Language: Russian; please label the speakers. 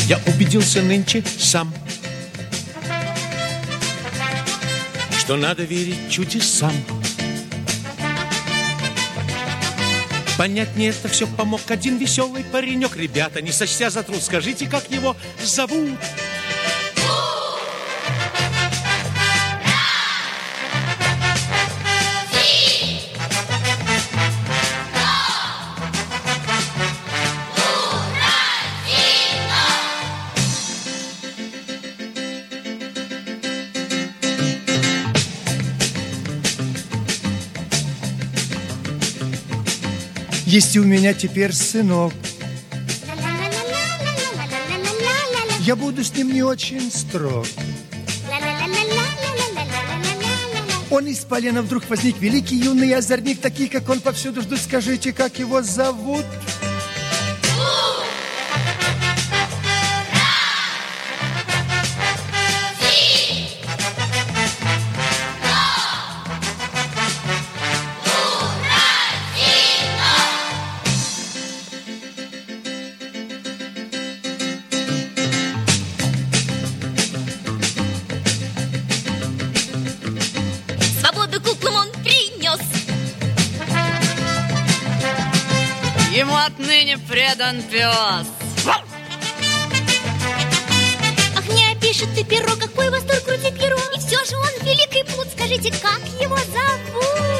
Speaker 1: Я убедился нынче сам, что надо верить чудесам. Понять мне это все помог один веселый паренек. Ребята, не сочтя за труд, скажите, как его зовут?
Speaker 2: Есть у меня теперь сынок. Я буду с ним не очень строг. Он из полена вдруг возник, великий юный озорник. Такие, как он, повсюду ждут. Скажите, как его зовут?
Speaker 3: Ему отныне предан пес.
Speaker 4: Ах, не опишет ты перо, какой восторг крутит перо. И все же он великий плут. Скажите, как его зовут?